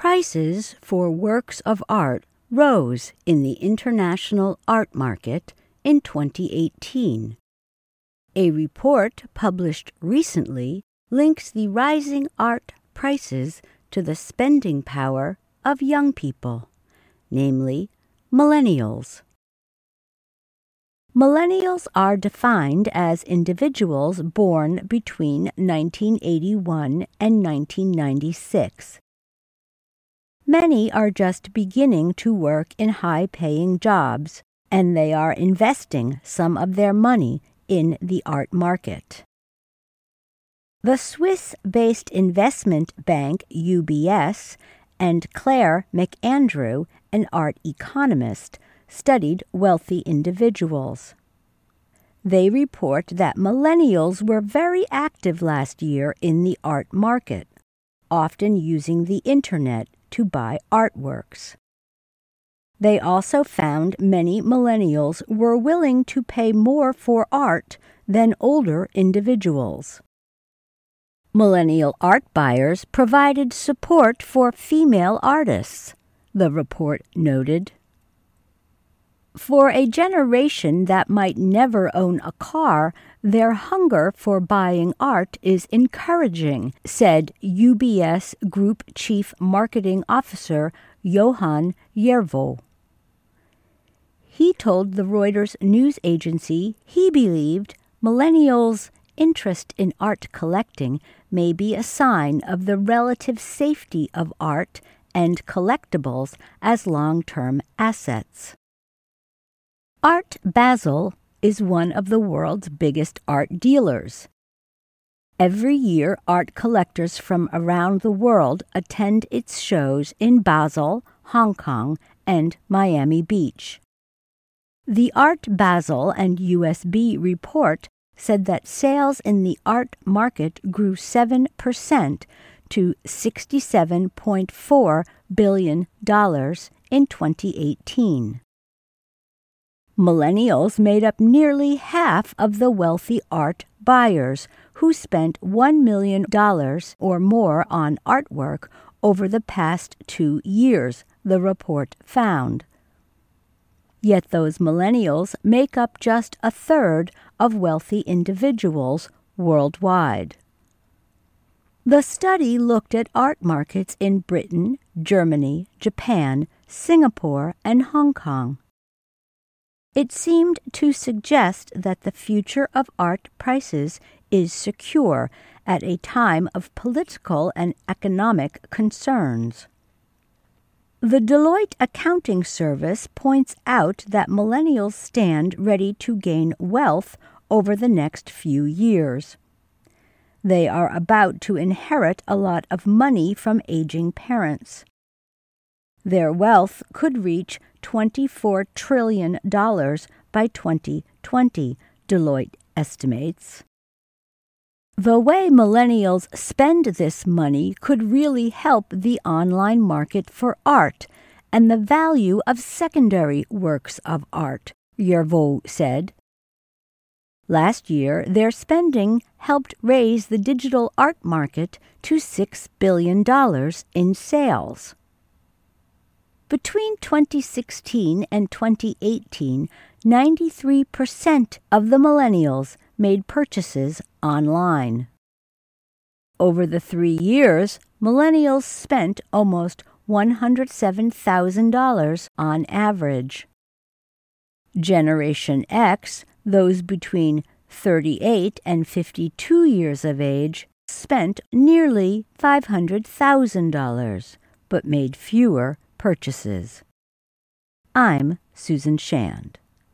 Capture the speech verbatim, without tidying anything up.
Prices for works of art rose in the international art market in twenty eighteen. A report published recently links the rising art prices to the spending power of young people, namely millennials. Millennials are defined as individuals born between nineteen eighty-one and nineteen ninety-six. Many are just beginning to work in high-paying jobs, and they are investing some of their money in the art market. The Swiss-based investment bank U B S and Claire McAndrew, an art economist, studied wealthy individuals. They report that millennials were very active last year in the art market, often using the internet to buy artworks. They also found many millennials were willing to pay more for art than older individuals. Millennial art buyers provided support for female artists, the report noted. For a generation that might never own a car, their hunger for buying art is encouraging, said U B S Group Chief Marketing Officer Johan Jervo. He told the Reuters news agency he believed millennials' interest in art collecting may be a sign of the relative safety of art and collectibles as long-term assets. Art Basel is one of the world's biggest art dealers. Every year, art collectors from around the world attend its shows in Basel, Hong Kong, and Miami Beach. The Art Basel and U S B report said that sales in the art market grew seven percent to sixty-seven point four billion dollars in twenty eighteen. Millennials made up nearly half of the wealthy art buyers, who spent one million dollars or more on artwork over the past two years, the report found. Yet those millennials make up just a third of wealthy individuals worldwide. The study looked at art markets in Britain, Germany, Japan, Singapore, and Hong Kong. It seemed to suggest that the future of art prices is secure at a time of political and economic concerns. The Deloitte accounting service points out that millennials stand ready to gain wealth over the next few years. They are about to inherit a lot of money from aging parents. Their wealth could reach twenty-four trillion dollars by twenty twenty, Deloitte estimates. The way millennials spend this money could really help the online market for art and the value of secondary works of art, Jervo said. Last year, their spending helped raise the digital art market to six billion dollars in sales. Between twenty sixteen and twenty eighteen, ninety-three percent of the millennials made purchases online. Over the three years, millennials spent almost one hundred seven thousand dollars on average. Generation X, those between thirty-eight and fifty-two years of age, spent nearly five hundred thousand dollars, but made fewer purchases. I'm Susan Shand.